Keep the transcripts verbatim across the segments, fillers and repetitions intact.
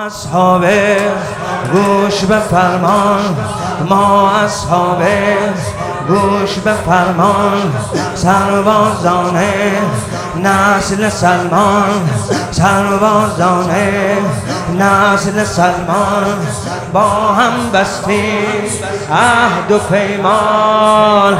اصحاب گوش به فرمان، ما اصحاب گوش به فرمان، سربازان نسل سلمان، سربازان نسل سلمان، با هم بستیم عهد و پیمان.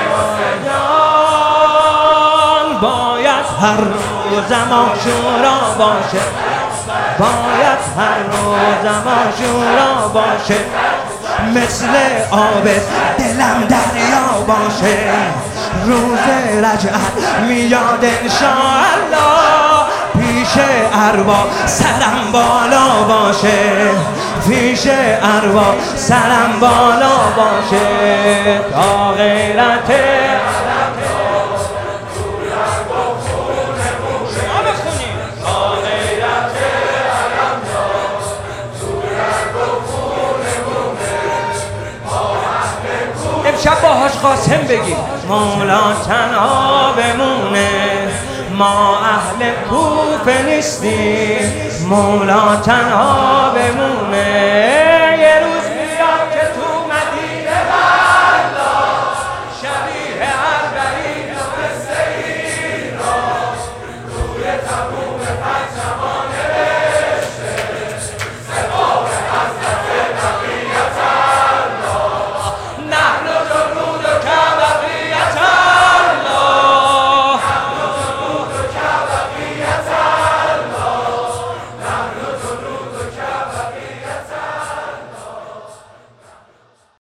باید هر روز ما شورا باشه، باید هر روز ما شورا باشه، مثل آب دلم دریا باشه. روز رجعت میاد انشاءالله، پیش ارواح سرم بالا باشه، پیش ارواح سرم بالا باشه. تا غیرت امشب با حاج قاسم بگیم مولا تنها بمونه، ما اهل کوفه نیستیم، مولا تنها بمونه.